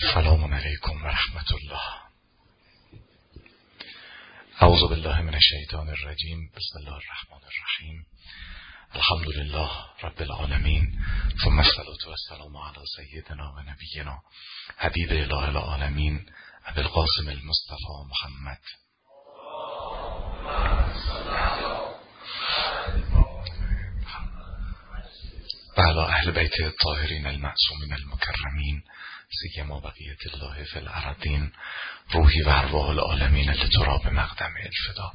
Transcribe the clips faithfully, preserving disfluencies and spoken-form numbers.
السلام علیکم و رحمت الله. اعوذ بالله من الشیطان الرجیم. بسم الله الرحمن الرحیم. الحمد لله رب العالمین، ثم الصلاة والسلام علی سیدنا و نبینا حبیب اله العالمین ابی القاسم المصطفى محمد. و علی اهل بیت الطاهرین المعصومین المکرمین سیما بقیت الله فی الارضین، روحی و ارواح العالمین لتراب مقدم الفدا.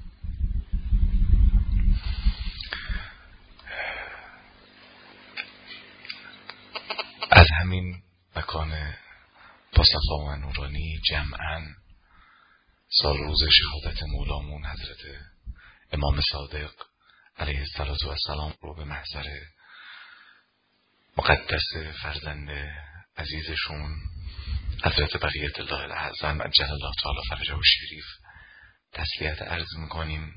از همین مکان باصفا و نورانی جمعاً سال روز شهادت مولامون حضرت امام صادق علیه السلام رو به محضر مقدس فرزند عزیزشون حضرت بقیت الله الاعظم عجل الله تعالی فرجه و شریف تسلیت عرض میکنیم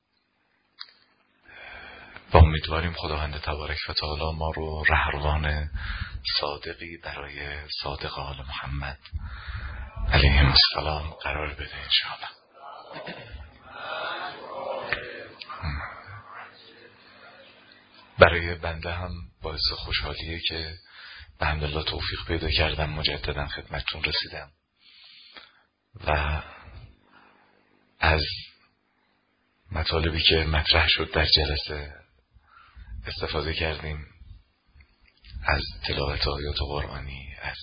و امیدواریم خداوند تبارک و تعالی ما رو رهروان صادقی برای صادق آل محمد علیهم السلام قرار بده انشاءالله. برای بنده هم باعث خوشحالیه که به حمدالله توفیق پیدا کردم مجددا خدمتتون رسیدم و از مطالبی که مطرح شد در جلسه استفاده کردیم، از تلاوت آیات قرآنی، از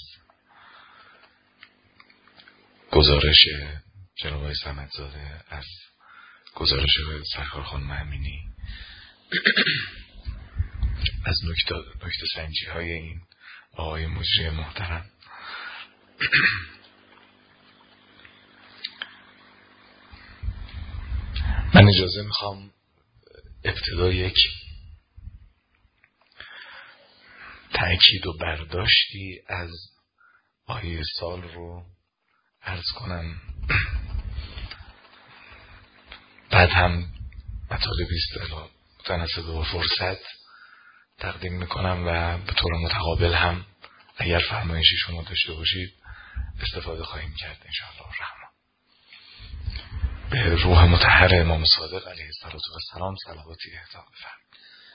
گزارش جناب آقای صمدزاده، از گزارش سرکار خانم امینی، از نکته نکته سنجی های این آقای مجری محترم. من اجازه میخوام ابتدا یک تأکید و برداشتی از آیه سال رو عرض کنم، بعد هم مطالبی است متناسب با فرصت تقدیم میکنم و به طور متقابل هم اگر فرمایشی شما داشته باشید استفاده خواهیم کرد انشاءالله الرحمن. به روح مطهر امام صادق علیه السلام صلواتی اهدا بفرمایید.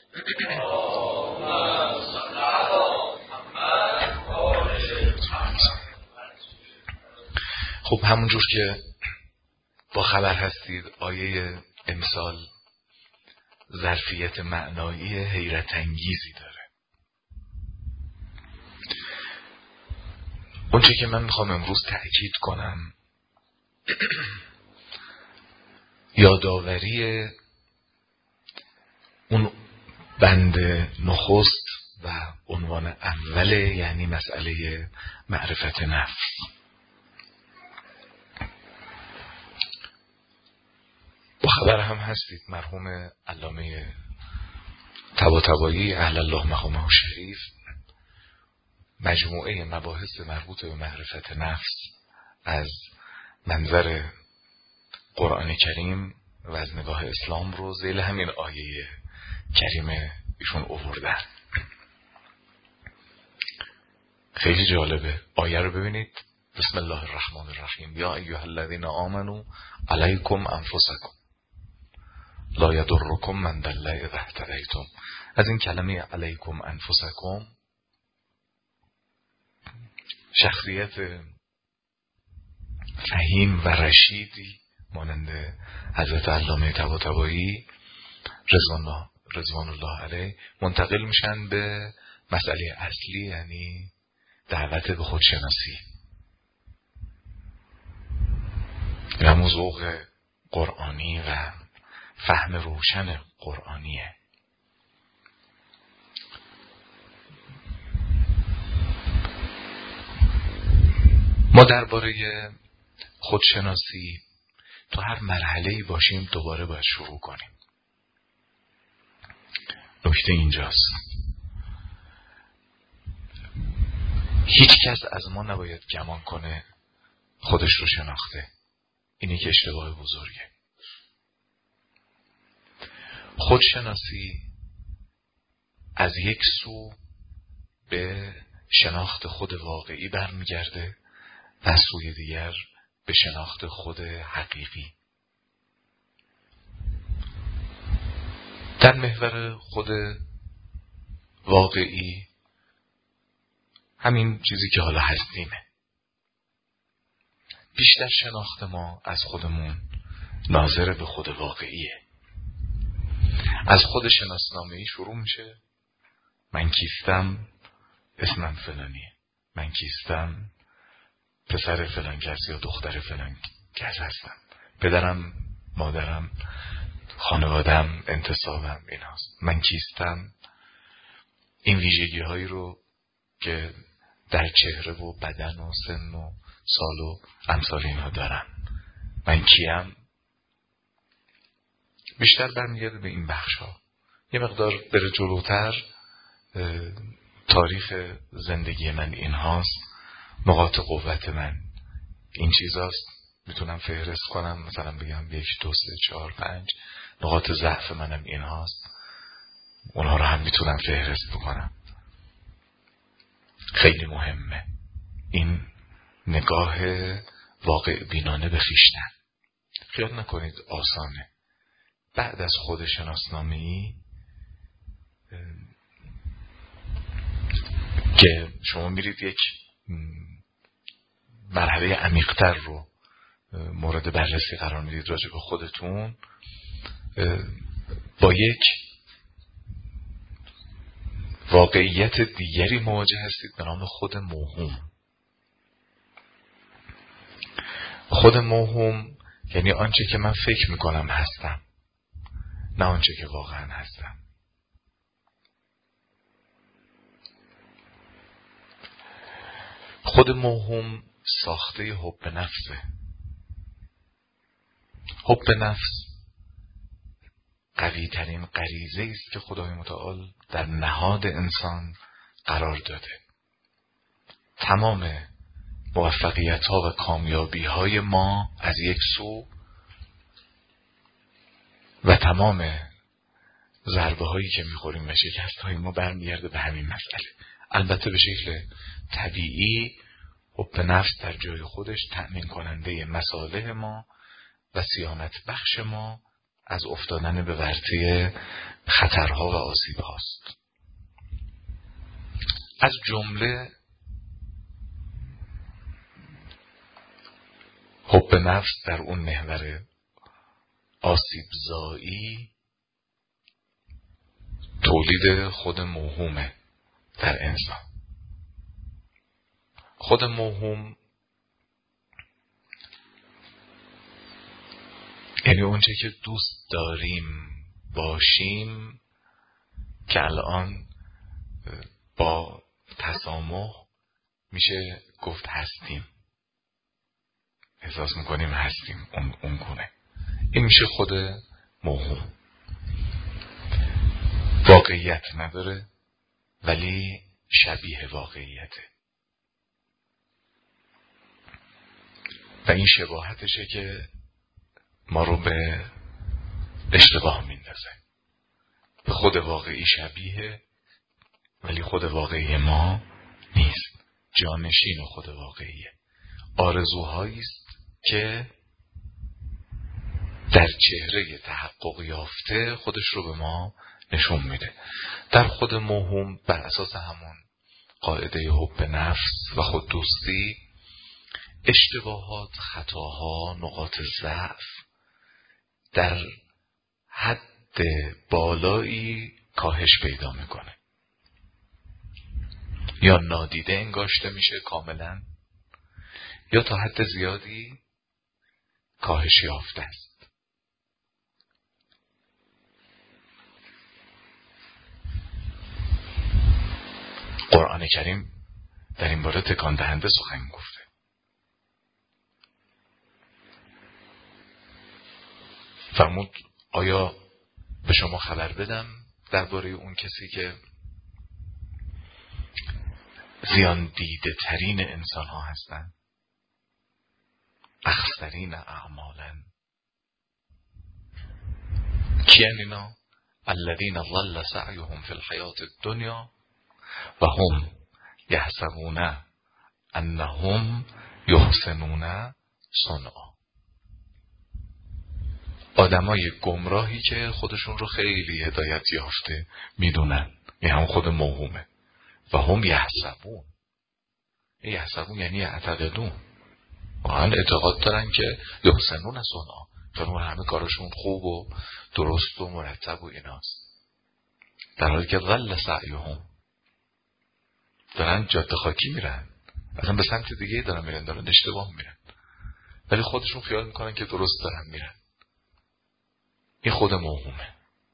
خب همونجور که با خبر هستید آیه امسال ظرفیت معنایی حیرت انگیزی داره. اونچه که من میخوام امروز تأکید کنم یادآوری اون بند نخست و عنوان اول، یعنی مسئله معرفت نفس. با خبر هم هستید مرحوم علامه طباطبایی اهل الله مقامه شریف مجموعه مباحث مربوط به معرفت نفس از منظر قرآن کریم و از نگاه اسلام رو ذیل همین آیه کریم ایشون آوردن. خیلی جالبه. آیه رو ببینید. بسم الله الرحمن الرحیم. یا ایها الذین آمنوا علیکم انفسکم لا یضرکم من ضل اذا اهتدیتم. از این کلمه علیکم انفسکم شخصیت فهیم و رشیدی مانند حضرت علامه طباطبایی رضوان الله رضوان الله علیه منتقل میشن به مسئله اصلی، یعنی دعوت به خودشناسی و ذوق قرآنی و فهم روشن قرآنیه. ما درباره خودشناسی تو هر مرحله‌ای باشیم دوباره باید شروع کنیم. نکته اینجاست هیچ کس از ما نباید گمان کنه خودش رو شناخته. اینی که اشتباه بزرگه. خودشناسی از یک سو به شناخت خود واقعی برمیگرده از سوی دیگر به شناخت خود حقیقی. در محور خود واقعی همین چیزی که حالا هستیمه. بیشتر شناخت ما از خودمون ناظر به خود واقعیه. از خود شناسنامه‌ای شروع میشه. من کیستم؟ اسمم فلانیه. من کیستم؟ پسر فلان کس یا دختر فلان کس هستم. پدرم، مادرم، خانوادم، انتسابم ایناست. من کیستم؟ این ویژگی هایی رو که در چهره و بدن و سن و سال و امثال اینها دارم. من کیم؟ بیشتر برمیگرده به این بخش ها. یه مقدار بره جلوتر، تاریخ زندگی من این هاست، نقاط قوت من این چیزاست. میتونم فهرست کنم، مثلا بگم یک دو سه چهار پنج. نقاط ضعف منم این هاست، اونها رو هم میتونم فهرست بکنم. خیلی مهمه این نگاه واقع بینانه به خویشتن. خیال نکنید آسانه. بعد از خود شناسنامه‌ای که شما میرید یک مرحله عمیق‌تر رو مورد بررسی قرار میدید راجع به خودتون، با یک واقعیت دیگری مواجه هستید به نام خود موهوم. خود موهوم یعنی آنچه که من فکر میکنم هستم، نه آنچه که واقعا هستم. خود موهوم ساخته حب نفسه. حب نفس قوی ترین غریزه است که خدای متعال در نهاد انسان قرار داده. تمام موفقیت ها و کامیابی های ما از یک سو و تمام ضربه هایی که میخوریم و شکست های ما برمیگرده به همین مسئله. البته به شکل طبیعی حب نفس در جای خودش تأمین کننده مصالح ما و صیانت بخش ما از افتادن به ورطه خطرها و آسیب هاست. از جمله حب نفس در اون محور آسیب زایی تولید خود موهومه در انسان. خود موهوم یعنی اونچه که دوست داریم باشیم که الان با تسامح میشه گفت هستیم، احساس میکنیم هستیم اون, اون گونه. این میشه خود موهوم. واقعیت نداره ولی شبیه واقعیته و این شباهتشه که ما رو به اشتباه میندازه. به خود واقعی شبیه ولی خود واقعی ما نیست. جانشین خود واقعیه. آرزوهایی است که در چهره تحقق یافته خودش رو به ما نشون میده. در خود موهوم بر اساس همون قاعده حب نفس و خود دوستی، اشتباهات، خطاها، نقاط ضعف در حد بالایی کاهش پیدا میکنه یا نادیده انگاشته میشه کاملا یا تا حد زیادی کاهش یافته است. قرآن کریم در این باره تکان دهنده سخن گفته. فرمود آیا به شما خبر بدم درباره اون کسی که زیان دیده ترین انسان ها هستن، اخسرین اعمالا. کیان اینا؟ الذین ضل سعیهم فی الحیات الدنیا و هم یحسبون انهم یحسنون صنعا. آدمای گمراهی که خودشون رو خیلی هدایت یافته میدونن، این هم خود موهومه. و هم یحسبون، یحسبون یعنی یعتقدون، واقعا اعتقاد دارن که یحسنون صنعا، چون همه کارشون خوب و درست و مرتب و ایناست، در حالی که ضل سعیهم، دارن جاده خاکی میرن، اصلا به سمت دیگه دارن میرن، دارن اشتباه میرن، ولی خودشون خیال میکنن که درست دارن میرن. این خود موهومه.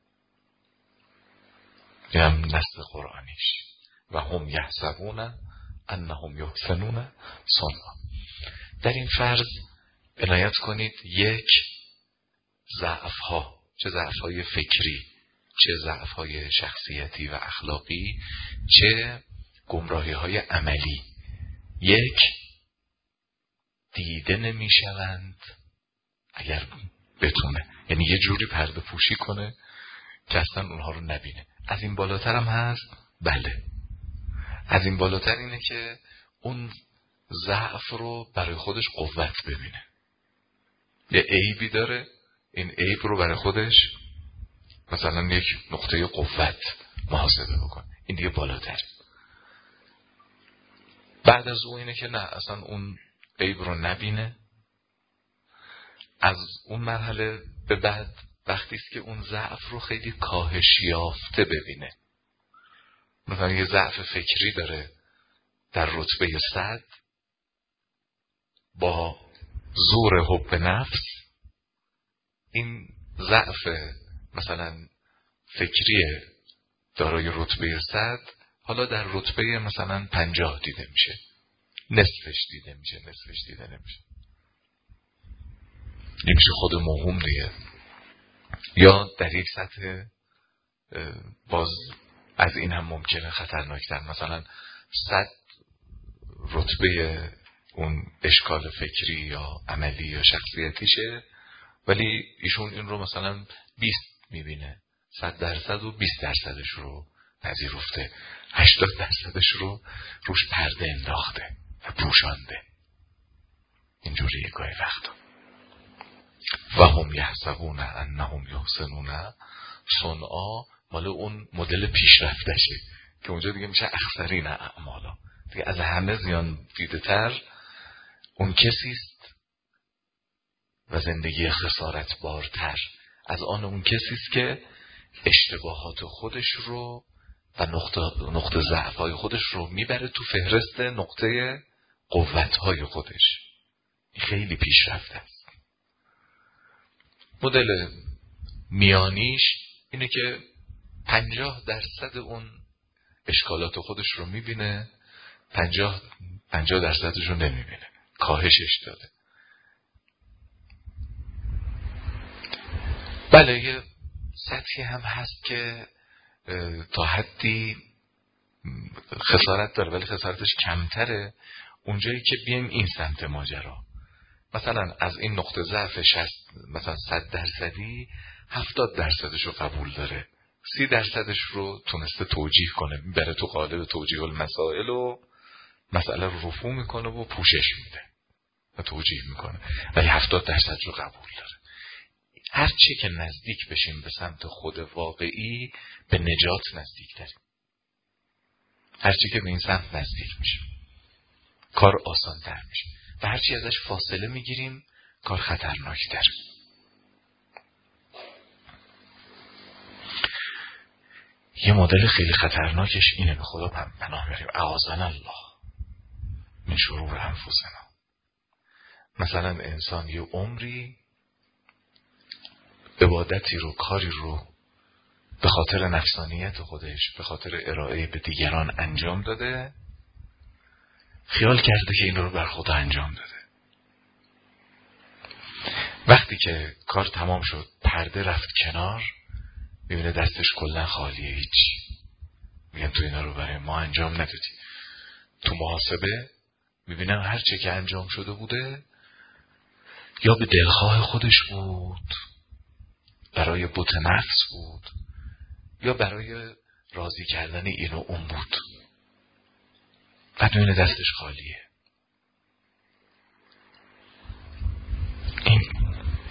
این هم نص قرآنیش. و هم یحسبون انهم یحسنون صنعا. در این فرض عنایت کنید، یک، ضعف ها، چه ضعف های فکری، چه ضعف های شخصیتی و اخلاقی، چه گمراهی های عملی، یک، دیده نمی شوند اگر بتونه، یعنی یه جوری پرده پوشی کنه که اصلا اونها رو نبینه. از این بالاتر هم هست؟ بله. از این بالاتر اینه که اون ضعف رو برای خودش قوت ببینه. یه عیبی داره، این عیب رو برای خودش مثلا یک نقطه قوت محاسبه بکنه. این دیگه بالاتر. بعد از اون اینه که نه، اصلا اون عیب رو نبینه. از اون مرحله به بعد وقتی است که اون ضعف رو خیلی کاهش یافته ببینه. مثلا یه ضعف فکری داره در رتبه صد، با زور حب نفس این ضعف مثلا فکری دارای رتبه صد حالا در رتبه مثلا پنجاه دیده میشه، نصفش دیده میشه، نصفش دیده نمیشه. این میشه خود موهوم دیگه. یا در یک سطح باز از این هم ممکنه خطرناکتر، مثلا صد رتبه اون اشکال فکری یا عملی یا شخصیتیشه، ولی ایشون این رو مثلا بیست میبینه، صد درصد و بیست درصدش رو پذیرفته، هشتاد درصدش رو روش پرده انداخته و پوشانده. اینجوریه گاهی وقتا. و هم یحسبون انهم یحسنون صنعا، مال اون مدل پیشرفتشه که اونجا دیگه میشه اخسرین اعمالا، دیگه از همه زیان دیده تر اون کسیست و زندگی خسارت بارتر از آن اون کسیست که اشتباهات خودش رو و نقطه, نقطه ضعف‌های خودش رو میبره تو فهرست نقطه قوت‌های خودش. خیلی پیشرفته است. مدل میانیش اینه که پنجاه درصد اون اشکالات خودش رو میبینه، پنجاه پنجاه درصدش رو نمیبینه، کاهشش داده. بله یه سطحی هم هست که تا حدی خسارت داره ولی خسارتش کمتره، اونجایی که بیم این سمت ماجرا، مثلا از این نقطه ضعف شصت مثلا صد درصدی هفتاد درصدش رو قبول داره، سی درصدش رو تونسته توجیه کنه، میبره تو قالب توجیه المسائل و مسئله رو رفو میکنه و پوشش میده و توجیه میکنه، ولی هفتاد درصد رو قبول داره. هر چی که نزدیک بشیم به سمت خود واقعی به نجات نزدیک تریم. هر چی که به این سمت نزدیک میشیم کار آسان تر میشه و هر چی ازش فاصله میگیریم کار خطرناک تر. یه مدل خیلی خطرناکش اینه، به خدا پناه بریم، اعاذنا الله من شرور انفسنا. مثلا انسان یه عمری عبادتی رو، کاری رو به خاطر نفسانیت خودش، به خاطر ارائه به دیگران انجام داده، خیال کرده که این رو بر خدا انجام داده. وقتی که کار تمام شد، پرده رفت کنار، میبینه دستش کلا خالیه، هیچ. میگن تو اینا رو برای ما انجام ندادی. تو محاسبه میبینم هر چه که انجام شده بوده یا به دلخواه خودش بود، برای بت نفس بود، یا برای راضی کردن این و اون بود. بعد میبینه دستش خالیه.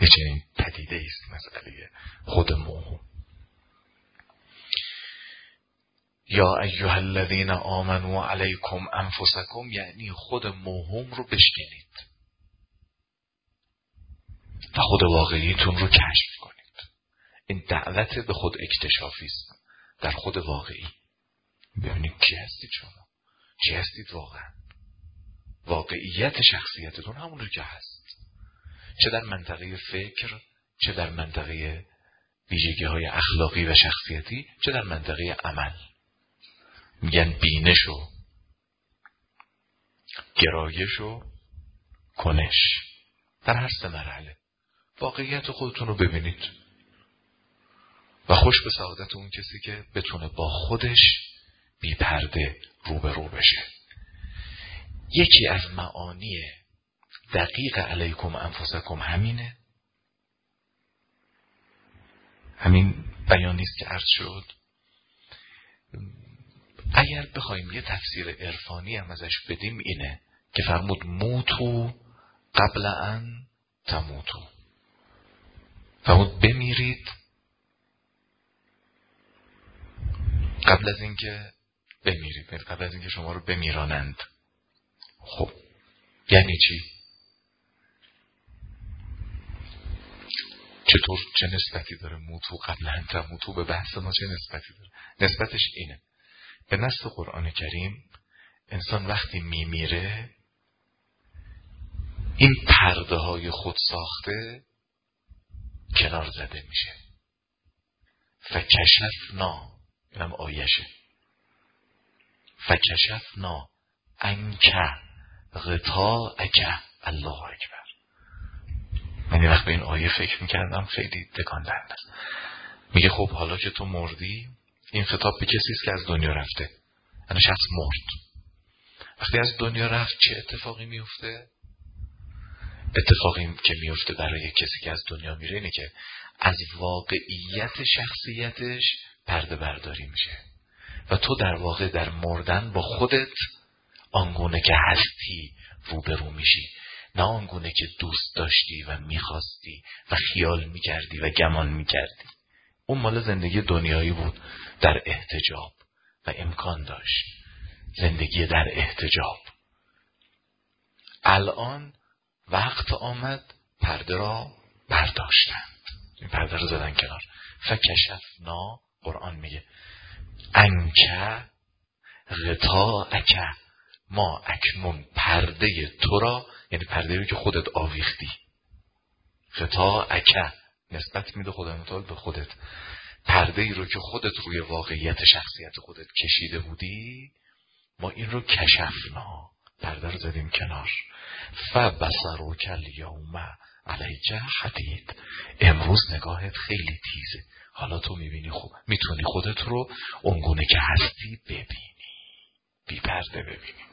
یه چنین پدیده است مسئله خود موهوم. یا ایها الذین آمنوا علیکم انفسکم، یعنی خود موهوم رو بشکنید و خود واقعیتون رو کشف کنید. این دعوت به خود اکتشافی است در خود واقعی. ببینید کی هستید شما، چی هستید واقعا. واقعیت شخصیتتون همون رو که هست، چه در منطقه فکر، چه در منطقه ویژگی های اخلاقی و شخصیتی، چه در منطقه عمل. میگن بینش و گرایش و کنش در هر سه مرحله. واقعیت خودتون رو ببینید و خوش به سعادت اون کسی که بتونه با خودش بی پرده روبرو بشه. یکی از معانی دقیق علیکم انفسکم همینه، همین بیانیست که عرض شد. اگر بخوایم یه تفسیر عرفانی هم ازش بدیم اینه که فرمود موتو قبل ان تموتو، فرمود بمیرید قبل از اینکه بمیرید، قبل از اینکه شما رو بمیرانند. خب یعنی چی؟ چطور، چه نسبتی داره موتو قبل ان تموتو به بحث ما؟ چه نسبتی داره؟ نسبتش اینه، به نص قرآن کریم انسان وقتی میمیره این پرده های خود ساخته کنار زده میشه. فکشفنا، اینم آیشه، فکشفنا انک غطاءک. الله اکبر. من یه وقت به این آیه فکر میکردم، خیلی تکان دهنده است. میگه خب حالا که تو مردی، این خطاب به کسی است که از دنیا رفته، یعنی شخص مرد. وقتی از دنیا رفت چه اتفاقی میفته؟ اتفاقی که میفته برای کسی که از دنیا میره اینه که از واقعیت شخصیتش پرده برداری میشه و تو در واقع در مردن با خودت آنگونه که هستی روبرو میشی، نه آنگونه که دوست داشتی و میخواستی و خیال میکردی و گمان میکردی. اون مال زندگی دنیایی بود در احتجاب و امکان داشت، زندگی در احتجاب. الان وقت آمد پرده را برداشتند، این پرده را زدن کنار. فکشفنا، قرآن میگه انکه غطاءک، ما اکنون پرده تو را، یعنی پرده رو که خودت آویختی، غطاءک نسبت میده خدا متعال به خودت، پرده ای رو که خودت روی واقعیت شخصیت خودت کشیده بودی، ما این رو کشفنا، پرده رو زدیم کنار. فبصرک الیوم علیک حدید، امروز نگاهت خیلی تیزه، حالا تو میبینی، خوب میتونی خودت رو اونگونه که هستی ببینی، بی پرده ببینی.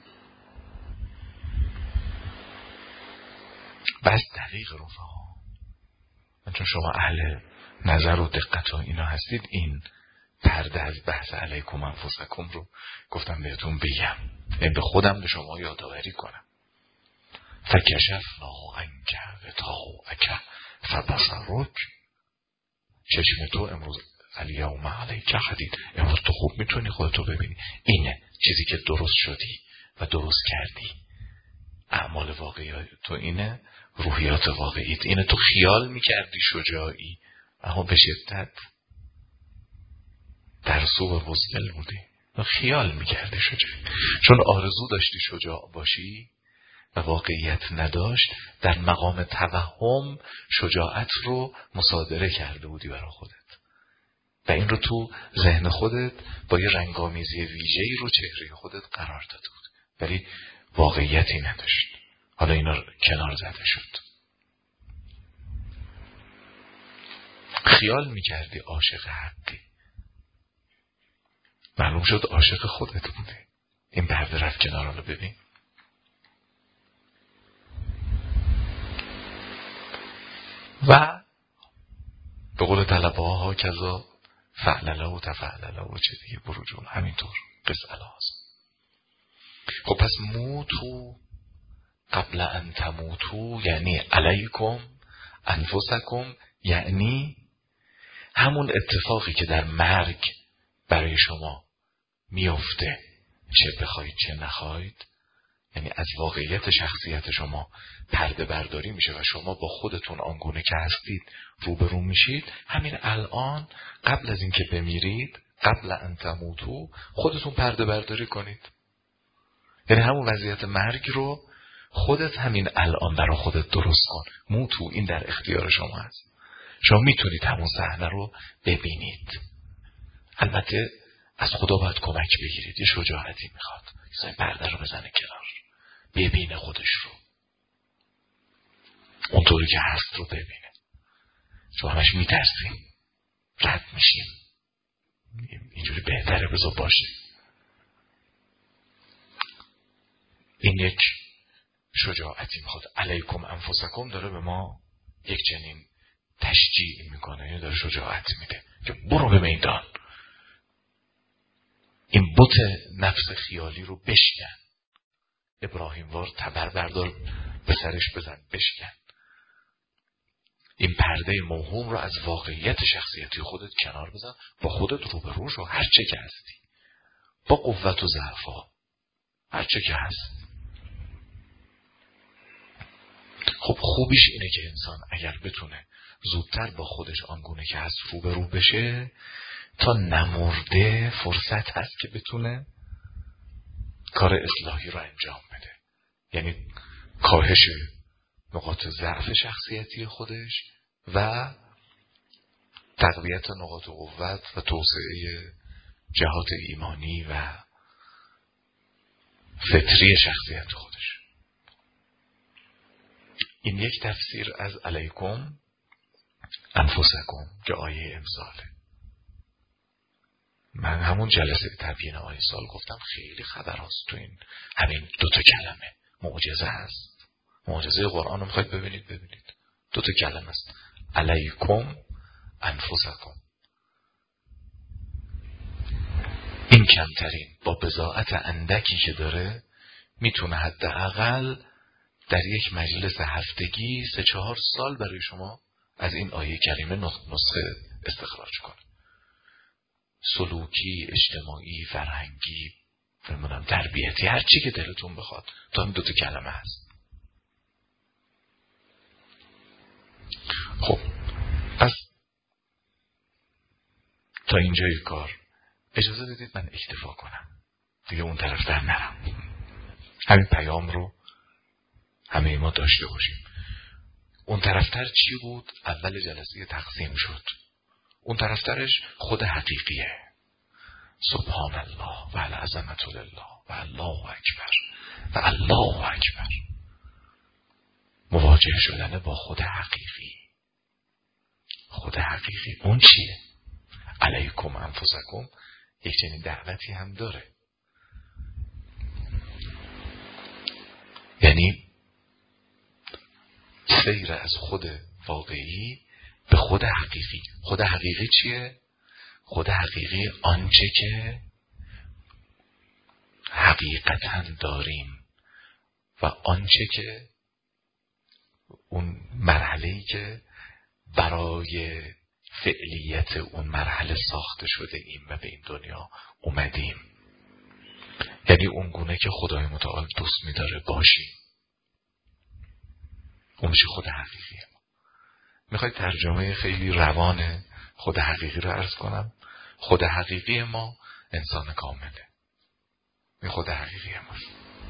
بس دقیق رفقا، من چون شما اهل نظر و دقت و اینا هستید، این پرده از بحث علیکم انفسکم رو گفتم بهتون بگم، این به خودم به شما یادآوری کنم. فکشفنا عنک غطاءک فبصرک، چشم تو امروز الیوم علیک حدید، امروز تو خوب میتونی خودتو ببینی. اینه چیزی که درست شدی و درست کردی. اعمال واقعی تو اینه، روحیات واقعیت اینه. تو خیال میکردی شجاعی، اما به شدت ترسو و بزدل بودی و خیال میکردی شجاعی، چون آرزو داشتی شجاع باشی و واقعیت نداشت. در مقام توهم شجاعت رو مصادره کرده بودی برای خودت و این رو تو ذهن خودت با یه رنگامیزی ویژه‌ای رو چهره خودت قرار داده بود، ولی واقعیتی نداشت. حالا اینا کنار زده شد. خیال میکردی عاشق حقی، معلوم شد عاشق خودت بودی. این پرده رفت کنار. حالا ببین و به قول طلبه ها کذا فعلله و تفعلله و چه دیگه برجون، همینطور قصه هست. خب پس موتو قبل ان تموتو یعنی علیکم انفسکم یعنی همون اتفاقی که در مرگ برای شما میفته، چه بخواید چه نخواید، یعنی از واقعیت شخصیت شما پرده برداری میشه و شما با خودتون آنگونه که هستید روبرو میشید. همین الان قبل از اینکه بمیرید، قبل ان تموتو، خودتون پرده برداری کنید. یعنی همون وضعیت مرگ رو خودت همین الان برای خودت درست کن. موتو، این در اختیار شما هست. شما میتونید همون صحنه رو ببینید. البته از خدا باید کمک بگیرید. یه شجاعتی میخواد این پرده رو بزنه کنار، ببینه خودش رو اونطوری که هست رو ببینه. چون همش میترسیم، رد میشیم، اینجوری بهتره بذار باشه. این یک شجاعتی میخواد. علیکم انفسکم داره به ما یک چنین تشجیع میکنه، یعنی داره شجاعت میده که برو به میدان، این بت نفس خیالی رو بشکن. ابراهیم وار تبر بردار به سرش بزن، بشکن. این پرده موهوم رو از واقعیت شخصیتی خودت کنار بزن، با خودت روبرو شو، هر چه که هستی، با قوت و ضعفا، هر چه که هست. خب خوبیش اینه که انسان اگر بتونه زودتر با خودش آنگونه که هست روبرو بشه، تا نمرده فرصت هست که بتونه کار اصلاحی رو انجام بده. یعنی کاهش نقاط ضعف شخصیتی خودش و تقویت نقاط قوت و توسعه جهات ایمانی و فطری شخصیت خودش. این یک تفسیر از علیکم انفسکم که آیه امساله. من همون جلسه تبیین آیه سال گفتم خیلی خبر هست تو این همین دوتا کلمه. معجزه هست. معجزه قرآن رو میخواید ببینید ببینید. دوتا کلمه است. علیکم انفسکم. این کمترین با بضاعت اندکی که داره میتونه حداقل در یک مجلس هفتگی سه چهار سال برای شما از این آیه کریمه نسخه استخراج کنه. سلوکی، اجتماعی، فرهنگی، فرمونم تربیتی، هر چی که دلتون بخواد، تا این دوتا کلمه هست. خب پس تا اینجای کار اجازه بدید من اکتفا کنم، دیگه اون طرف در نرم. همین پیام رو همه ما داشته باشیم. اون طرفتر چی بود؟ اول جلسه تقسیم شد. اون طرفترش خود حقیقیه. سبحان الله و العظمت لله و الله اکبر و الله اکبر. مواجه شدن با خود حقیقی. خود حقیقی اون چیه؟ علیکم انفسکم یک چنین دعوتی هم داره. یعنی سیر از خود واقعی به خود حقیقی. خود حقیقی چیه؟ خود حقیقی آنچه که حقیقتا داریم و آنچه که اون مرحله‌ای که برای فعلیت اون مرحله ساخته شده ایم و به این دنیا اومدیم. یعنی اون گونه که خدای متعال دوست می‌داره باشیم. اون میشه خود حقیقی ما. میخوای ترجمه خیلی روان خود حقیقی رو عرض کنم؟ خود حقیقی ما انسان کامله. این خود حقیقی ماست.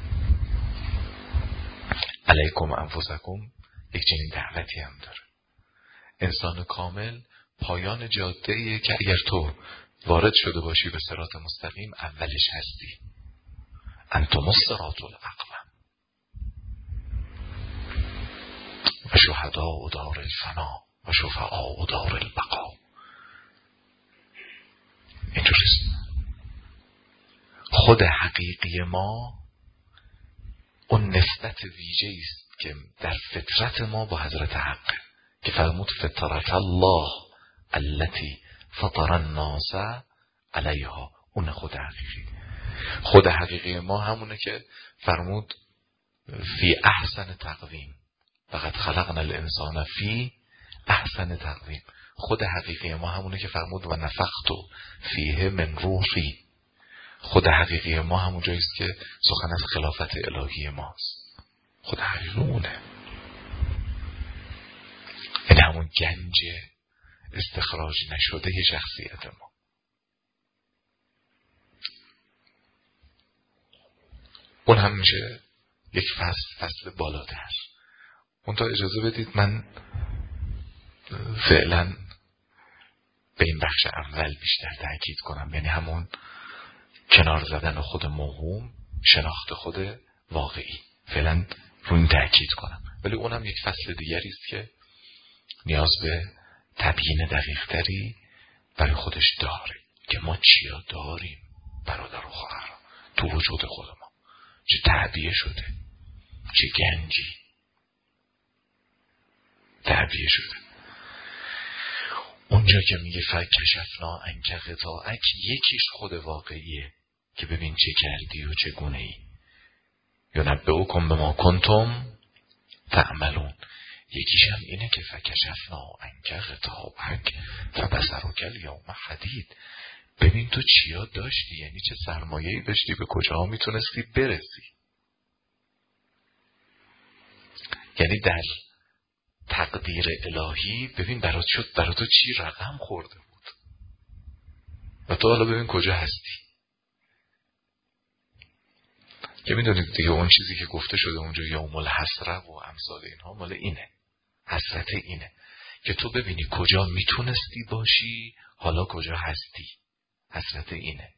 علیکم انفسکم یک چنین دعوتی هم داره. انسان کامل پایان جاده‌ایه که اگر تو وارد شده باشی به صراط مستقیم اولش هستی. انتم الصراط الاقوم و شهداء دار الفنا و شفعاء دار البقا. اینجوریست. خود حقیقی ما اون نسبت ویژه‌ای است که در فطرت ما با حضرت حق که فرمود فطرت الله التي فطر الناس علیها. اون خود حقیقی. خود حقیقی ما همونه که فرمود فی احسن تقویم فقد خلقنا الانسان فی احسن تقویم. خود حقیقی ما همونه که فرمود و نفخت فیه من روحی. خود حقیقی ما همون جاییست که سخن از خلافت الهی ماست. خود حقیقی اونه. این همون گنج استخراج نشده شخصیت ما. اون هم میشه یک فصل فصل بالاتر. اون تا اجازه بدید من فعلا به این بخش اول بیشتر تأکید کنم، یعنی همون کنار زدن خود موهوم، شناخت خود واقعی. فعلا رو این تأکید کنم، ولی اونم یک فصل دیگری است که نیاز به تبیین دقیق تری برای خودش داره که ما چیا داریم برادر و خواهر تو وجود خود ما، چه تعبیه شده، چه گنجی تعبیه شده. اونجا که میگه فکشفنا عنک غطاءک، یکیش خود واقعیه که ببین چه کردی و چگونه ای. ینبئکم بما کنتم تعملون. یکیش هم اینه که فکشفنا عنک غطاءک فبصرک الیوم حدید. ببین تو چیا داشتی، یعنی چه سرمایه‌ای داشتی، به کجا میتونستی برسی. یعنی در تقدیر الهی ببین برات شد، برات تو چی رقم خورده بود و تو حالا ببین کجا هستی. که میدونید دیگه اون چیزی که گفته شده اونجا یوم الحسره و امثال اینها مال اینه. حسرت اینه که تو ببینی کجا میتونستی باشی، حالا کجا هستی. حسرت اینه.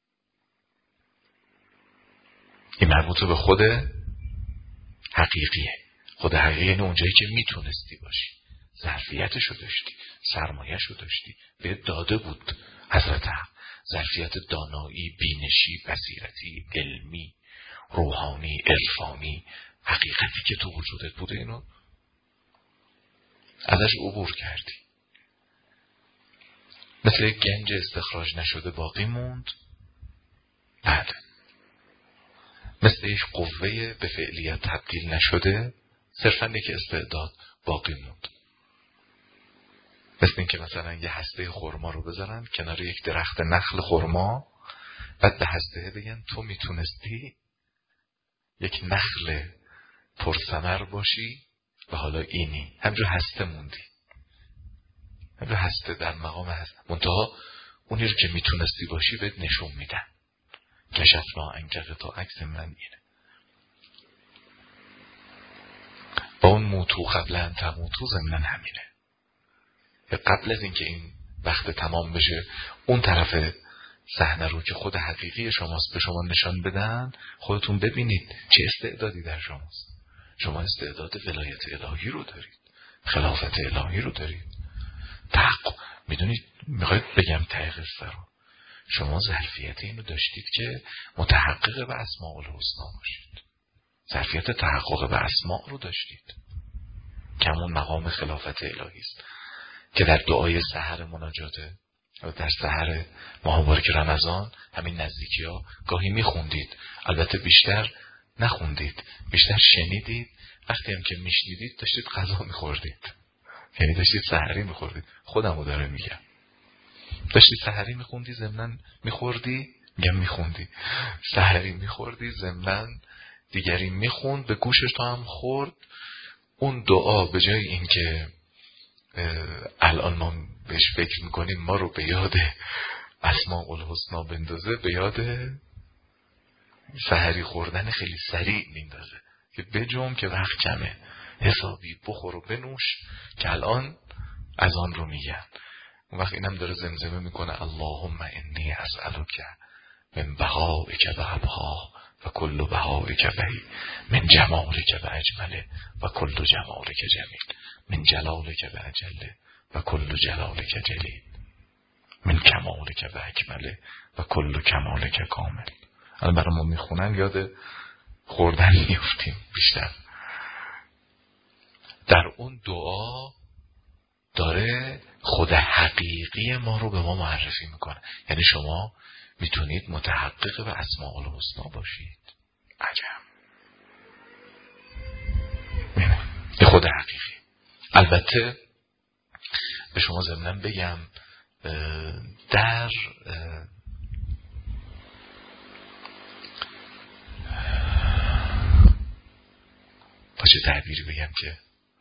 این مربوطه به خود حقیقیه. خود حقیقی یعنی اونجایی که میتونستی باشی، ظرفیتشو داشتی، سرمایه‌شو داشتی، بهت داده بود حضرت حق. ظرفیت دانایی، بینشی، بصیرتی، علمی، روحانی، عرفانی، حقیقتی که تو وجودت بوده، اینو ازش عبور کردی. مثل یک گنج استخراج نشده باقی موند. بعد مثل یک قوه به فعلیت تبدیل نشده، صرفاً یک استعداد باقی موند. مثل این که مثلا یه هسته خرما رو بذارن کنار یک درخت نخل خرما، بعد به هسته بگن تو میتونستی یک نخل پرثمر باشی و حالا اینی. همجور هسته موندی، همجور هسته در مقام هسته. منتها اونی رو که میتونستی باشی بهت نشون میدن. کشفنا عنک غطاءک من اینه. با اون موتو قبل ان تموتو ضمناً همینه. قبل از اینکه این وقت تمام بشه، اون طرف صحنه رو که خود حقیقی شماست به شما نشان بدن، خودتون ببینید چه استعدادی در شماست. شما استعداد ولایت الهی رو دارید، خلافت الهی رو دارید. تحقق میدونید، میخواید بگم ته قصه رو، شما ظرفیت اینو داشتید که متحقق به اسماء الحسنا باشید. ظرفیت تحقق به اسماء رو داشتید که همون مقام خلافت الهی است که در دعای سحر مناجاته و در سحر ماه مبارک رمضان همین نزدیکی ها گاهی میخوندید. البته بیشتر نخوندید، بیشتر شنیدید. وقتی هم که میشنیدید داشتید غذا میخوردید، یعنی داشتید سحری میخوردید. خودمو داره میگم، داشتی سحری میخوندی ضمناً میخوردی، میگم میخوندی سحری میخوردی ضمناً دیگری میخوند به گوشش تو هم خورد. اون دعا به جای اینکه الان ما بهش فکر میکنیم ما رو به یاد اسماء الحسنا بندازه، به یاد سحری خوردن خیلی سریع میندازه که بجم که وقت کمه، حسابی بخور و بنوش که الان از آن رو میگن. اون وقت اینم داره زمزمه میکنه اللهم انی اسألک من بهائک و ابها و کل بهائک بهی، من جمالک و اجمله و کل جمالک جمیل، من جلالک و اجله و کل جلالک جلیل، من کمالک و اکمله و کل کمالک کامل. الان برای ما میخونن یاد خوردن میفتیم بیشتر. در اون دعا داره خود حقیقی ما رو به ما معرفی میکنه. یعنی شما میتونید متحقق به اسماء الحسنا باشید. عجب. این خود حقیقی. البته به شما ضمناً بگم در با چه تعبیری بگم که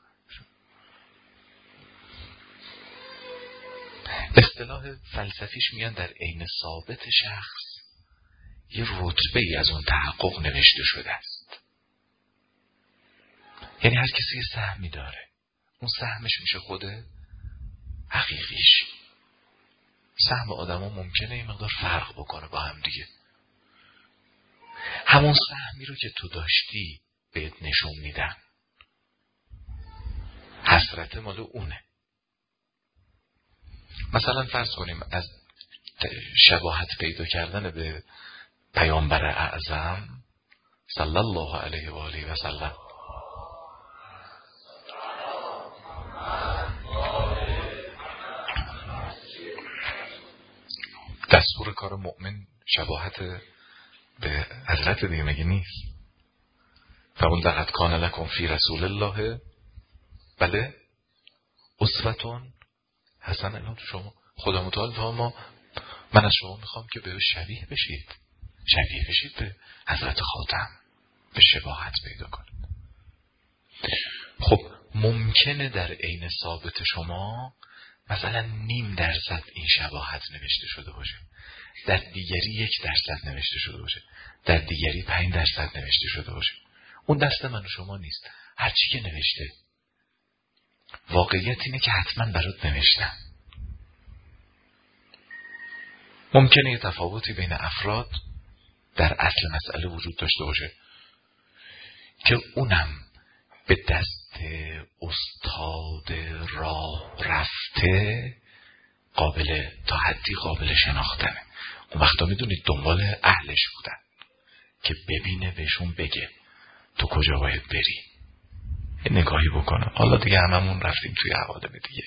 اصطلاح فلسفیش میگن در عین ثابت شخص یه رتبه ای از اون تحقق نوشته شده است. یعنی هر کسی یه سهمی داره، اون سهمش میشه خود حقیقیش. سهم آدم ها ممکنه این مقدار فرق بکنه با هم دیگه. همون سهمی رو که تو داشتی بهت نشون میدن، حسرت مال اونه. مثلا فرض کنیم از شباهت پیدا کردن به پیامبر اعظم صلی الله علیه و آله و سلم، دستور کار مؤمن شباهت به حضرت دیگه مگه نیست؟ فقل لقد کان لکم فی رسول الله بله اسوة حسنه. شما خدا متعال و ما من از شما میخوام که به شبیه بشید، شبیه بشید به حضرت خاتم، به شباهت پیدا کنید. خب ممکنه در عین ثابت شما مثلا نیم درصد این شباهت نوشته شده باشه، در دیگری یک درصد نوشته شده باشه، در دیگری پنج درصد نوشته شده باشه. اون دست من و شما نیست. هر چی که نوشته واقعیت اینه که حتما برات نوشتم. ممکنه یه تفاوتی بین افراد در اصل مسئله وجود داشته باشه که اونم به دست استاد راه رفته قابل تا حدی قابل شناختنه. اون وقتا میدونید دنبال اهلش بودن که ببینه بهشون بگه تو کجا باید بری، یه نگاهی بکنه. حالا دیگه هممون رفتیم توی عوالم دیگه،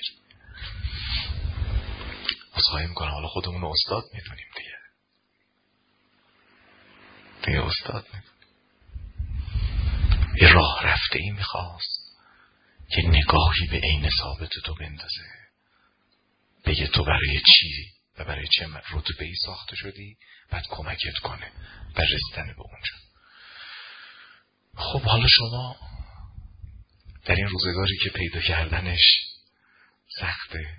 اصخایی میکنم، حالا خودمون استاد میدونیم دیگه دیگه استاد میدونیم. یه راه رفته ای میخواست که نگاهی به عین ثابت تو بندازه، بگه تو برای چی و برای چه رتبه ای ساخته شدی، بعد کمکت کنه بر رسیدن به اونجا. خب حالا شما در این روزگاری که پیدا کردنش سخته،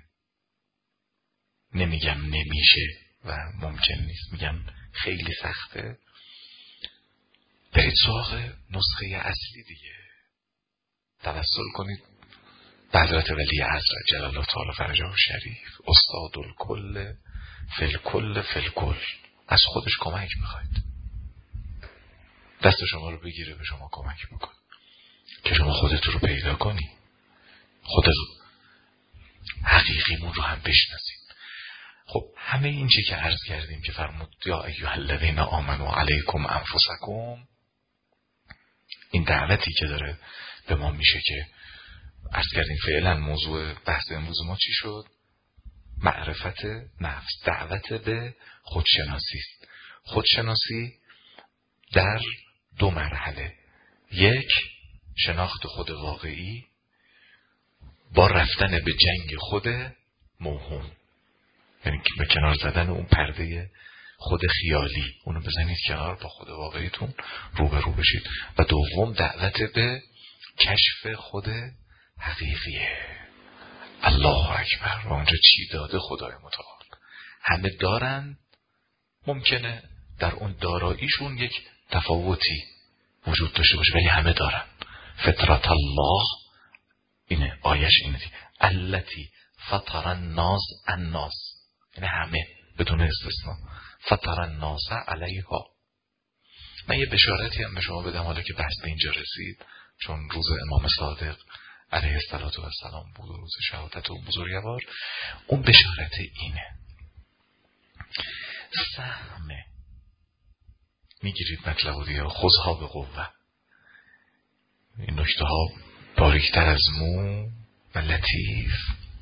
نمیگم نمیشه و ممکن نیست، میگم خیلی سخته، برید سراغ نسخه اصلی دیگه. توسل کنید به حضرت ولی عصر جلال الله تعالی فرجه شریف، استاد الکل فلکل فلکل. از خودش کمک میخواید، دست شما رو بگیره به شما کمک میکنه که شما خودت رو پیدا کنی، خود حقیقیمون رو هم بشناسید. خب همه این چی که عرض کردیم که فرمود یا ایها الذین آمنوا علیکم انفسکم، این دعوتی که داره به ما میشه که عرض کردیم فعلا موضوع بحث امروز ما چی شد؟ معرفت نفس، دعوت به خودشناسی است. خودشناسی در دو مرحله، یک شناخت خود واقعی با رفتن به جنگ خود موهوم، یعنی به کنار زدن اون پرده خود خیالی، اونو بزنید کنار، با خود واقعیتون روبرو بشید. و دوم دعوت به کشف خود حقیقیه. الله اکبر. و اونجا چی داده خدای متعال؟ همه دارن، ممکنه در اون داراییشون یک تفاوتی وجود داشته باشه ولی همه دارن. فطرت الله، اینه آیش اینه دی. التی فطر الناس الناس، یعنی همه بدون استثناء. فطر الناس علیها. من یه بشارتی هم به شما بدم حالا که بحث به اینجا رسید، چون روز امام صادق علیه السلام بود و روز شهادت و بزرگوار. اون بشارت اینه، سهمه میگیرید مطلب دیگه، خذها به قوه. این نکته ها باریکتر از مو و لطیف.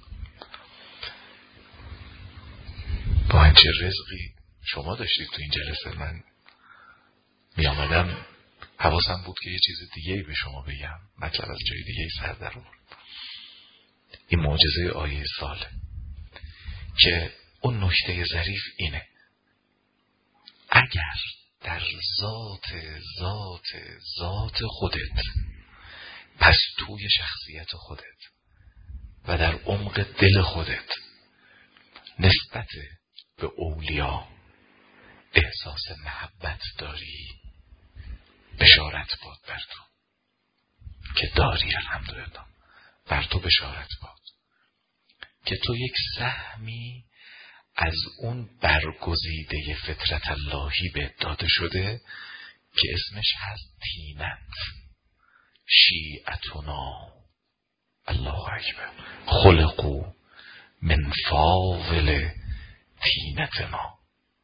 با این چه رزقی شما داشتید تو این جلسه، من می آمدم حواسم بود که یه چیز دیگه به شما بگم، مطلب از جای دیگه سر در آورد. این معجزه آیه ساله که اون نکته ظریف اینه: اگر در ذات ذات ذات خودت، پس توی شخصیت خودت و در عمق دل خودت نسبت به اولیا احساس محبت داری، بشارت باد بر تو که داری. الحمدلله بر تو بشارت باد که تو یک سهمی از اون برگزیده فطرت اللهی به داده شده که اسمش هست تینت. شیعتنا الله اکبر خلقو من فاضل تینتنا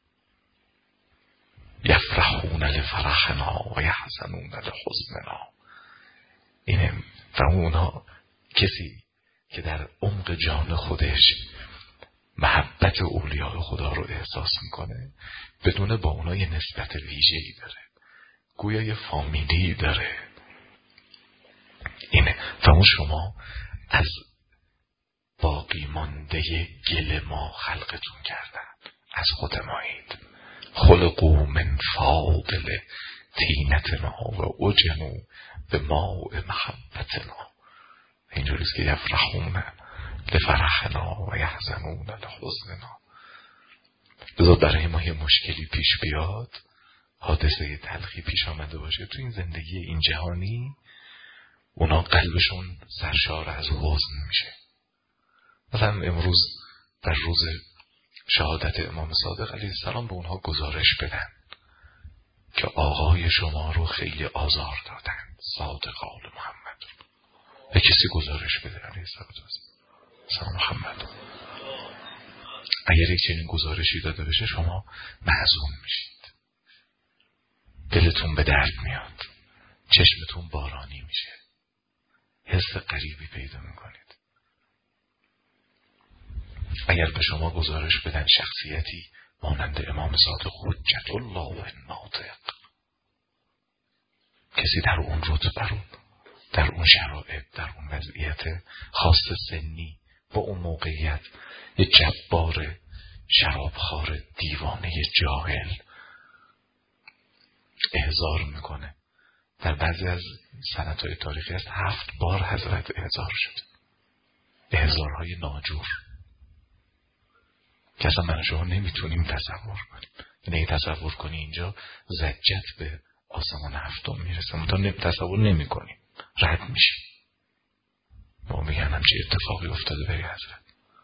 یفرحون لفرحنا و یحزنون لحزننا. اینه. و اونا کسی که در عمق جان خودش محبت اولیاء خدا رو احساس میکنه، بدون با اونا یه نسبت ویژه‌ای داره، گویا یه فامیلی داره. اینه. و اون شما از باقی مانده گل ما خلقتون کردن، از خود مایید. خلقو من فاضل تینتنا و اجنو به ماء محبتنا. اینجوریست که یفرحون لفرحنا و یحزنون لحزننا. لذا برای ما یه مشکلی پیش بیاد، حادثه تلخی پیش آمده باشه تو این زندگی این جهانی، اونا قلبشون سرشار از حزن میشه. مثلا امروز در روز شهادت امام صادق علیه السلام به اونها گزارش بدن که آقای شما رو خیلی آزار دادن، صادق آل محمد. به کسی گزارش بده علیه السلام محمد. اگر یک چنین گزارشی داده بشه شما محزون میشید، دلتون به درد میاد، چشمتون بارانی میشه، حس غریبی پیدا میکنید. اگر به شما گزارش بدن شخصیتی مانند امام صادق حجت الله الناطق، کسی در اون رتبه رو، در اون شرایط، در اون وضعیت خاص سنی، با اون موقعیت، یه جبار شرابخوار دیوانه جاهل احضار میکنه. در بعضی از سندهای تاریخی هست هفت بار حضرت احضار شد، احضارهای ناجور که اصلا من شما نمیتونیم تصور کنیم. یعنی تصور کنی اینجا زجت به آسمان هفتم میرسه، ما تصور نمی کنیم، رد میشیم. ما میگن همچه اتفاقی افتاده برای حضرت.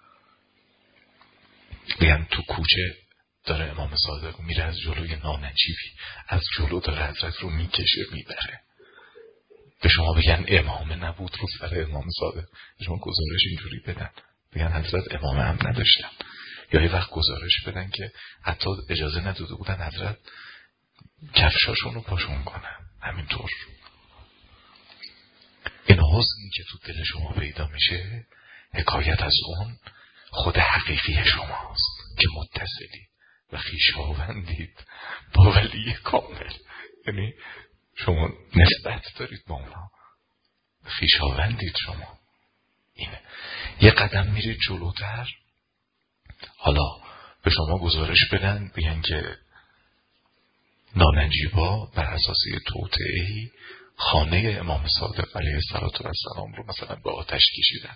میگن تو کوچه داره امام صادق میره از جلوی نانجیبی، از جلو داره حضرت رو میکشه میبره. به شما بگن امامه نبود رو سر امام صادق، به شما گزارش اینجوری بدن، بگن حضرت امامه هم نداشتن. یا یه وقت گزارش بدن که حتی اجازه نداده بودن حضرت کفشاشون رو پاشون کنن. همینطور این حزنی که تو دل شما پیدا میشه حکایت از اون خود حقیقی شماست که متصلی و خویشاوندید با ولی کامل. یعنی شما نسبت دارید با اونا، خویشاوندید شما. اینه. یه قدم میرید جلوتر، حالا به شما گزارش بدن بگن که نانجیبا بر اساس توطئه‌ای خانه امام صادق علیه السلام رو مثلا به آتش کشیدن.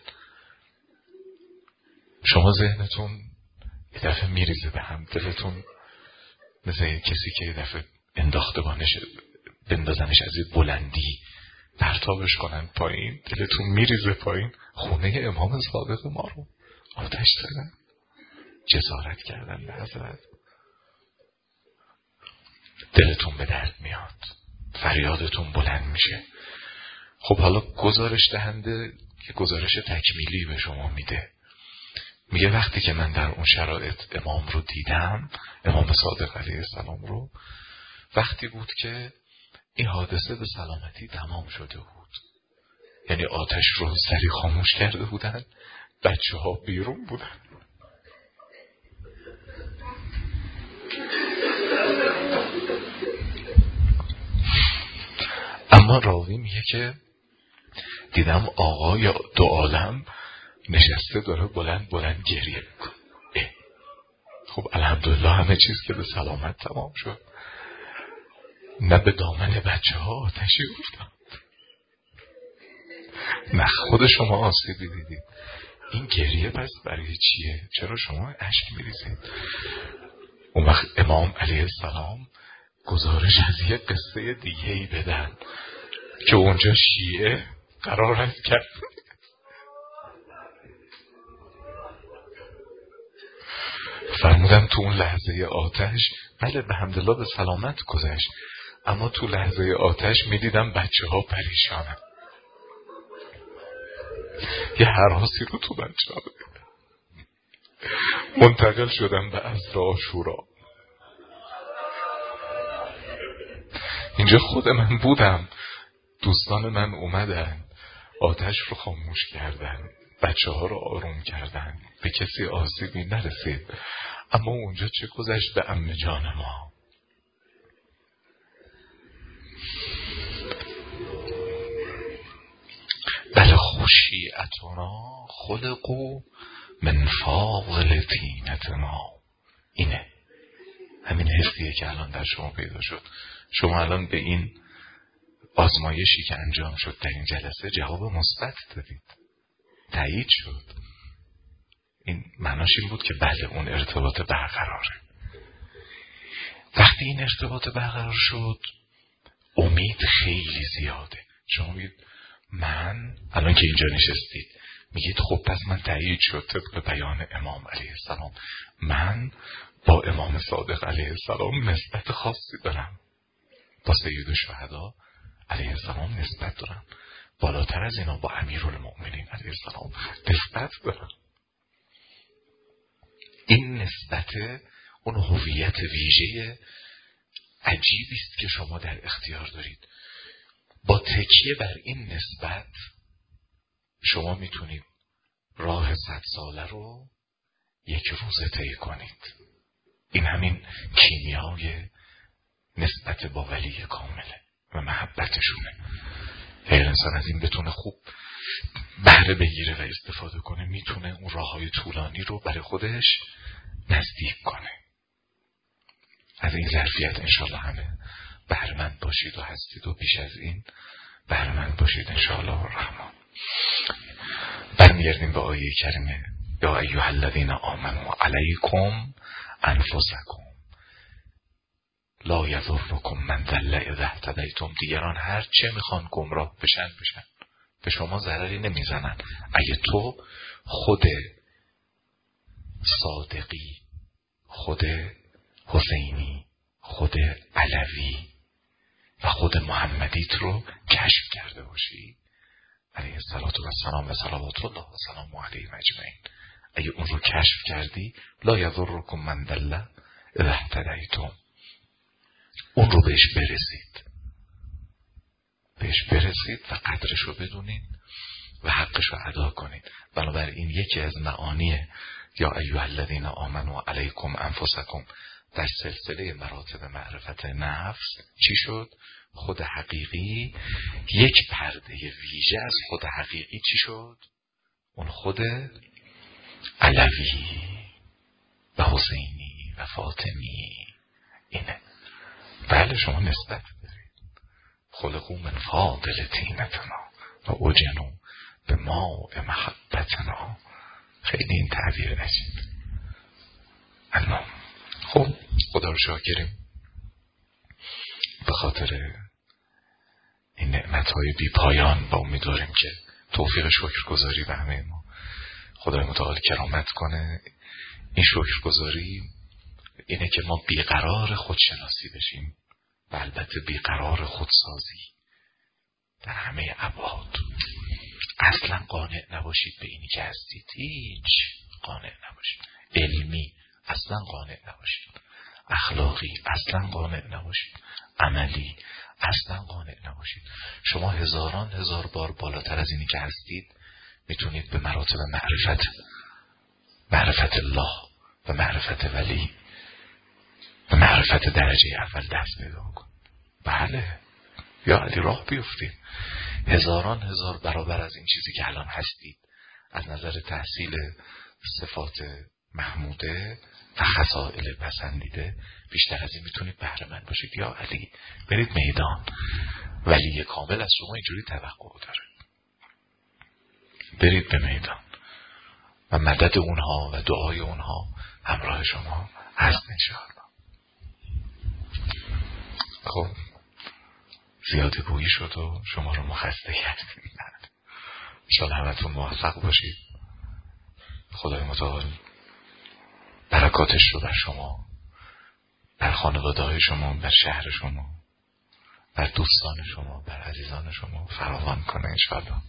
شما ذهنتون یه دفعه میریزه به هم، دلتون مثل کسی که یه دفعه انداخته بانش بندازنش از یه بلندی پرتابش کنن پایین، دلتون میریزه پایین. خونه امام صادق ما رو آتش زدن، جسارت کردن به حضرت. دلتون به درد میاد، فریادتون بلند میشه. خب حالا گزارش دهنده که گزارش تکمیلی به شما میده، میگه وقتی که من در اون شرایط امام رو دیدم، امام صادق علیه السلام رو، وقتی بود که این حادثه به سلامتی تمام شده بود. یعنی آتش رو سری خاموش کرده بودن، بچه ها بیرون بودن. اما راوی میگه که دیدم آقای دو عالم نشسته داره بلند بلند گریه میکنه. خب الحمدلله همه چیز که به سلامت تمام شد. نه به دامن بچه ها آتشی افتاد، نه خود شما آسیبی دیدید. این گریه پس برای چیه؟ چرا شما اشک میریزید؟ اون وقت امام علیه السلام گزارش از یه قصه دیگه ای بدن که اونجا شیعه قرار کرد فرمودن تو اون لحظه آتش، بله به حمدالله به سلامت گذشت، اما تو لحظه آتش میدیدم بچه ها پریشانن. یه هراسی رو تو بچه ها دیدم. منتقل شدم به عصر عاشورا. اینجا خود من بودم، دوستان من اومدن آتش رو خاموش کردن، بچه ها رو آروم کردن، به کسی آسیبی نرسید. اما اونجا چه گذشت به عمه جان ما؟ بل خشیعتنا خلقو من فاضل طینت ما. اینه همین حسیه که الان در شما پیدا شد. شما الان به این آزمایشی که انجام شد در این جلسه جواب مثبت دادید، تایید شد. این معناش این بود که بله اون ارتباط برقراره. وقتی این ارتباط برقرار شد امید خیلی زیاده. شما میگید من الان که اینجا نشستید میگید خب پس من تایید شد طبق بیان امام علیه السلام، من با امام صادق علیه السلام نسبت خاصی دارم، با سید الشهدا علیه السلام نسبت دارم، بالاتر از اینا با امیرالمؤمنین علیه السلام نسبت دارم. این نسبت اون هویت ویژه عجیبی است که شما در اختیار دارید. با تکیه بر این نسبت شما میتونید راه صد ساله رو یک روزه طی کنید. این همین کیمیای نسبت با ولی کامله و محبتشونه. اگر انسان از این بتونه خوب بهره بگیره و استفاده کنه میتونه اون راههای طولانی رو برای خودش نزدیک کنه. از این ظرفیت انشالله همه بهره‌مند باشید و هستید و بیش از این بهره‌مند باشید انشالله الرحمن. برمیگردیم به آیه کریمه یا ایها الذین آمنوا علیکم انفسکم لا یضرکم من ضل اذا اهتدیتم. دیگران هر چه میخوان گمراه بشن بشن، به شما ضرری نمیزنن اگه تو خود صادقی، خود حسینی، خود علوی و خود محمدیت رو کشف کرده باشی علیه السلام و صلوات الله و سلام علیه اجمعین. اگه اون رو کشف کردی لا یضرکم من ضل اذا اهتدیتم، اون رو بهش برسید، بهش برسید و قدرش رو بدونید و حقش رو ادا کنید. بنابراین یکی از معانی یا ایها الذین آمنوا علیکم انفسکم در سلسله مراتب معرفت نفس چی شد؟ خود حقیقی. یک پرده ویژه از خود حقیقی چی شد؟ اون خود علوی و حسینی و فاطمی. اینه. بله شما نسبت دارید. خلقو من فاضل طینتنا و اوجنو به ماء محبتنا. خیلی این تعبیر عجیب. الان خب خدا رو شاکریم به خاطر این نعمتهای بی پایان و امیدواریم که توفیق شکرگزاری به همه ما خدای متعال کرامت کنه. این شکرگزاری اینه که ما بیقرار خودشناسی بشیم و البته بیقرار خودسازی در همه ابعاد. اصلا قانع نباشید به اینی که هستید، هیچ قانع نباشید. علمی اصلا قانع نباشید، اخلاقی اصلا قانع نباشید، عملی اصلا قانع نباشید. شما هزاران هزار بار بالاتر از اینی که هستید میتونید به مراتب معرفت معرفت الله و معرفت ولی و معرفت درجه اول دست پیدا کنید. بله یا علی راه بیفتید. هزاران هزار برابر از این چیزی که الان هستید از نظر تحصیل صفات محموده و خصائل پسندیده بیشتر از این میتونید بهره مند باشید. یا علی برید میدان، ولی کامل از شما اینجوری توقع داره. برید به میدان و مدد اونها و دعای اونها همراه شما هست انشاءالله. خب زیاده گویی شد و شما رو مخسته کردیم. انشاءالله همتون موفق باشید. خدای متعال برکاتش رو بر شما، بر خانواده های شما، بر شهر شما، بر دوستان شما، بر عزیزان شما فراوان کنه انشاءالله.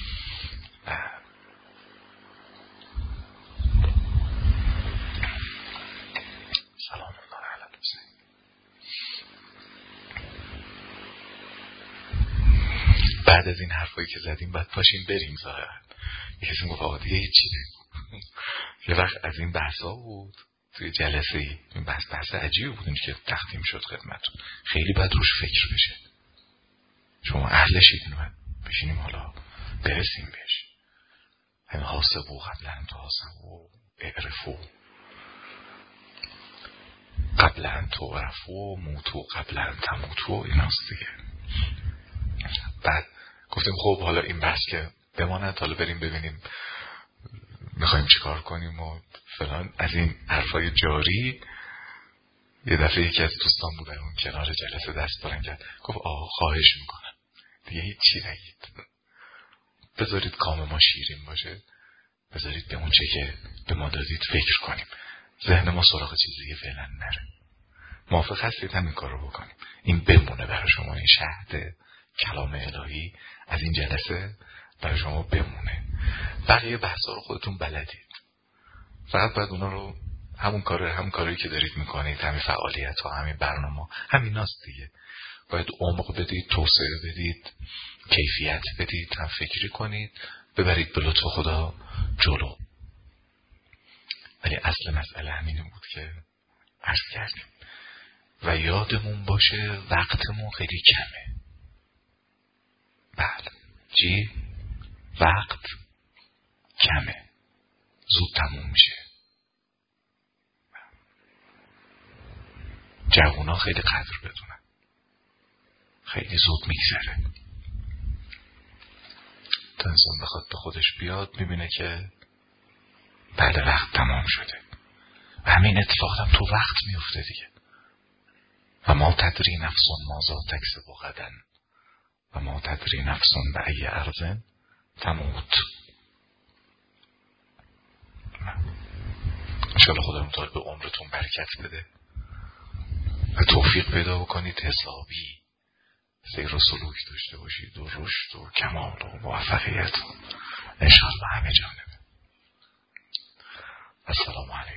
سلام الله علیه الحسین. بعد از این حرفایی که زدیم باید پاشیم بریم ظاهرا. یه کسی گفت آقا دیگه هیچی نگو. یه وقت از این بحثا بود توی جلسه ای، این بحث بحث عجیبی بود که تقدیم شد خدمتتون. خیلی باید روش فکر بشه. شما اهلشید اینو بشینیم حالا برسیم بهش. همین حاسبو قبل ان تحاسبو اعرفو قبل ان تعرفو موتو قبل ان تموتو، ایناست دیگه. بعد گفتیم خب حالا این بحث که بماند، حالا بریم ببینیم میخوایم چیکار کنیم و فلان. از این حرفای جاری یه دفعه یکی از دوستان بودن اون کنار جلسه دست بلند کرد، گفت آه خواهش میکنم دیگه هیچی نگید، بذارید کام ما شیرین باشه، بذارید به اون چه که به ما دادید فکر کنیم، ذهن ما سراغ چیزی فعلا نره. موافق هستید همین کار رو بکنیم؟ این بمونه برای شما، این شهد کلام الهی از این جلسه برای شما بمونه. بقیه بحثا رو خودتون بلدید، فقط باید اونا رو همون کاره همون کاری که دارید میکنید، همین فعالیت ها، همین برنامه، همین ناست دیگه. باید عمق بدید، توسعه بدید، کیفیت بدید، هم فکری کنید، ببرید به لطف خدا جلو. ولی اصل مسئله همینه بود که عرض کردیم و یادمون باشه وقتمون خیلی کمه. بله چی؟ وقت کمه، زود تموم میشه. جوونا خیلی قدر بدونن، خیلی زود میگذره. تا انسان بخواد به خودش بیاد میبینه که بعد وقت تمام شده و همین اتفاق هم تو وقت میفته دیگه. و ما تدری نفسون مازا تکسب غدن و ما تدری نفسون به ای ارض تموت. انشاءالله خدا متعال به عمرتون برکت بده و توفیق پیدا بکنید حسابی سیر و سلوک داشته باشید و رشد و کمال و موفقیت انشاءالله همه جانبه. السلام علیکم.